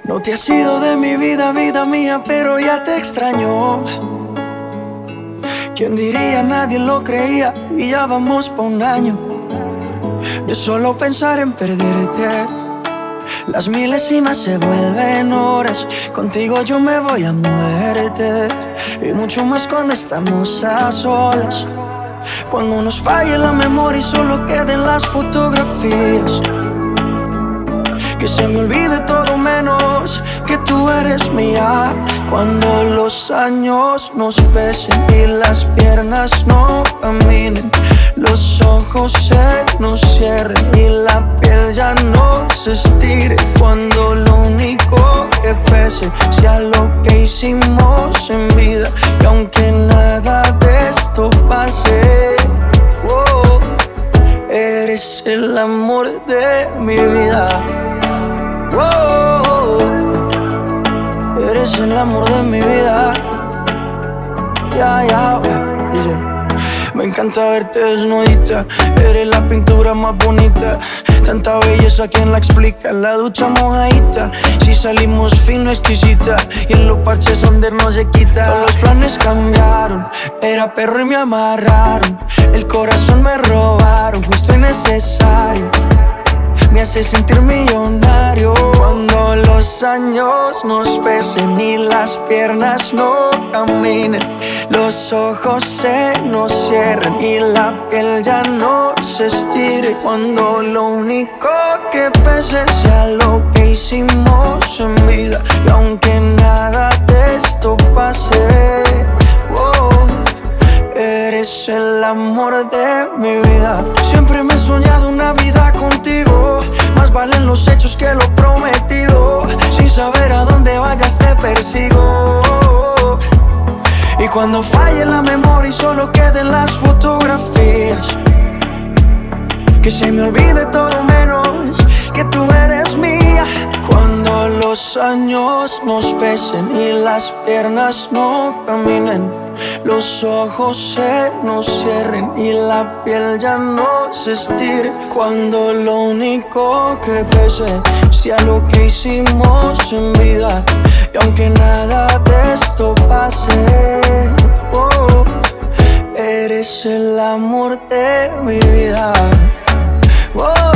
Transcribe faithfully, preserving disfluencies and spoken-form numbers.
No te has ido de mi vida, vida mía, pero ya te extraño. ¿Quién diría? Nadie lo creía y ya vamos pa' un año de solo pensar en perderte. Las milésimas se vuelven horas. Contigo yo me voy a muerte. Y mucho más cuando estamos a solas. Cuando nos falle la memoria y solo queden las fotografías. Que se me olvide todo menos que tú eres mía. Cuando los años nos pesen y las piernas no caminen, los ojos se nos cierren y la piel ya no se estire. Cuando lo único que pese sea lo que hicimos en vida. Y aunque nada de esto pase, oh, eres el amor de mi vida. Oh, eres el amor de mi vida. Ya, ya, yeah. Me encanta verte desnudita. Eres la pintura más bonita. Tanta belleza, ¿quién la explica? En la ducha mojadita. Si salimos fino, exquisita. Y en los parches donde no se quita. Todos los planes cambiaron. Era perro y me amarraron. El corazón me robaron, justo y necesario. Me hace sentir millonario. Cuando los años nos pesen y las piernas no caminen, los ojos se nos cierren y la piel ya no se estire. Cuando lo único que pese sea lo que hicimos en vida. Y aunque nada de esto pase, oh, eres el amor de mi vida. Siempre me he soñado una vida contigo. Más valen los hechos que lo prometido. Sin saber a dónde vayas te persigo. Y cuando falle la memoria y solo queden las fotografías, que se me olvide todo menos que tú eres mía. Cuando los años nos pesen y las piernas no caminen, los ojos se nos cierren y la piel ya no se estire. Cuando lo único que pese sea lo que hicimos en vida. Y aunque nada de esto pase, oh, eres el amor de mi vida. Oh.